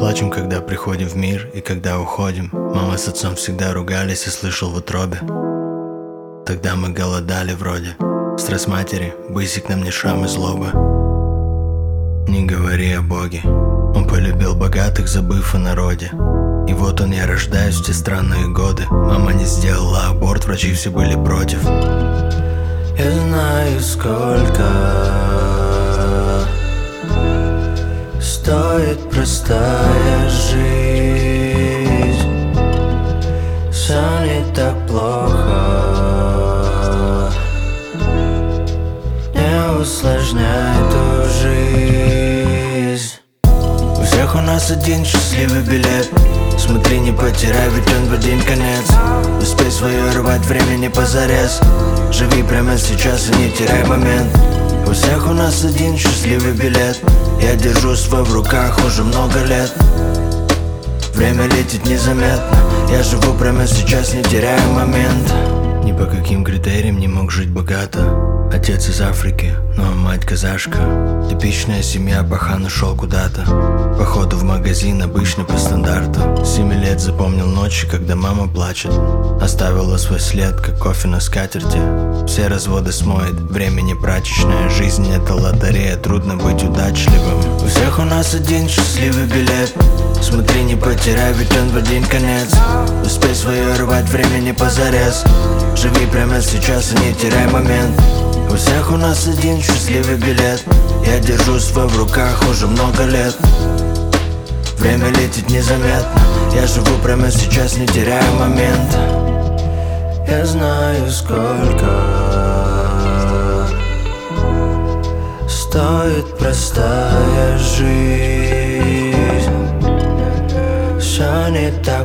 Плачем, когда приходим в мир и когда уходим. Мама с отцом всегда ругались, и слышал в утробе. Тогда мы голодали вроде. Стресс матери, бысик на мне шрам и злоба. Не говори о Боге. Он полюбил богатых, забыв о народе. И вот он, я рождаюсь в те странные годы. Мама не сделала аборт, врачи все были против. Я знаю, сколько стоит простая жизнь. Все не так плохо, не усложняй ту жизнь. У всех у нас один счастливый билет. Смотри, не потеряй, ведь он в один конец. Успей свое рвать, времени позарез. Живи прямо сейчас и не теряй момент. У всех у нас один счастливый билет. Я держу свой в руках уже много лет. Время летит незаметно. Я живу прямо сейчас, не теряя момент. Ни по каким критериям не мог жить богато. Отец из Африки, но мать казашка. Типичная семья, пахан ушел куда-то. Походу в магазин, обычно по стандарту. 7 лет запомнил ночи, когда мама плачет. Оставила свой след, как кофе на скатерти. Все разводы смоет, времени прачечная. Жизнь это лотерея, трудно быть удачливым. У всех у нас один счастливый билет. Смотри, не потеряй, ведь он в один конец. Успей свое рвать, времени позарез. Живи прямо сейчас и не теряй момент. У всех у нас один счастливый билет. Я держу свой в руках уже много лет. Время летит незаметно. Я живу прямо сейчас, не теряя момент. Я знаю, сколько стоит простая жизнь. Все не так